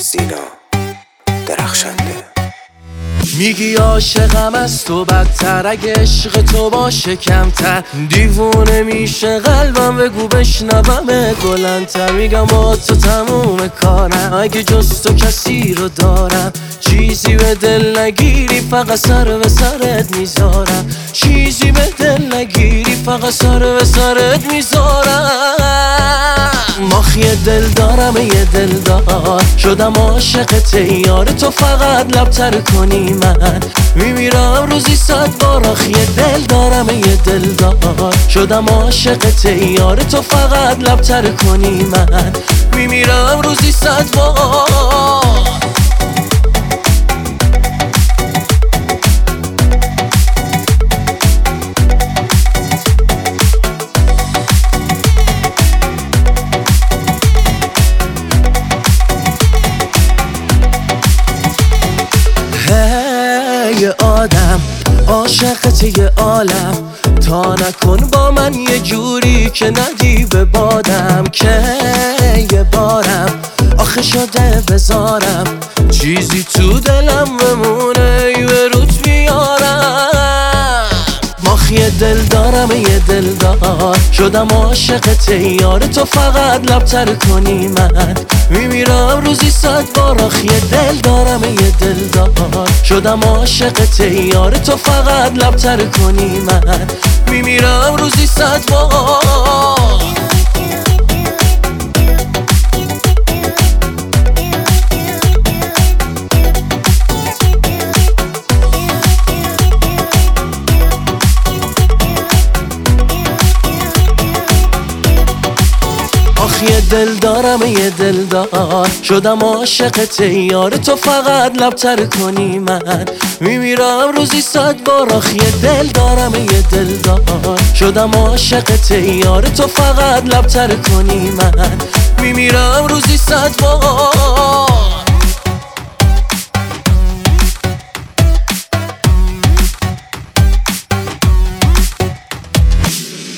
سینا درخشنده. میگی عاشقم از تو بدتر، اگه عشق تو باشه کمتر دیوونه میشه قلبم، بگو بشنوم بلندتر. میگم با تو تموم کارم، اگه جز تو کسی رو دارم چیزی به دل نگیری فقط سر به سرت میذارم، چیزی به دل نگیری فقط سر به سرت میذارم. ماخی دل دارم یه دلدار، شدم عاشقت یار تو، فقط لبتر کنی من میمیرم روزی 100 بار. آخی دل دارم یه دلدار، شدم عاشقت یار تو، فقط لبتر کنی من میمیرم روزی 100 بار. یه آدم عاشقت یه عالم، تا نکن با من یه جوری که ندی به بادم، که یه بارم آخه شده بذارم چیزی تو دلم بمونه به روت بیارم. ماخی دل دارم یه دلدار، شدم عاشقت یار تو، فقط لبتر کنی من میمیرم روزی 100 بار. آخی دل دارم یه دلدار، شدم عاشقت یار تو، فقط لبتر کنی من میمیرم روزی 100 بار. یه دل دارم یه دلدار، شدم عاشقت یار تو، فقط لبتر کنی من میمیرم روزی 100 بار. آخ یه دل دارم یه دلدار، شدم عاشقت یار تو، فقط لبتر کنی من میمیرم روزی 100 بار.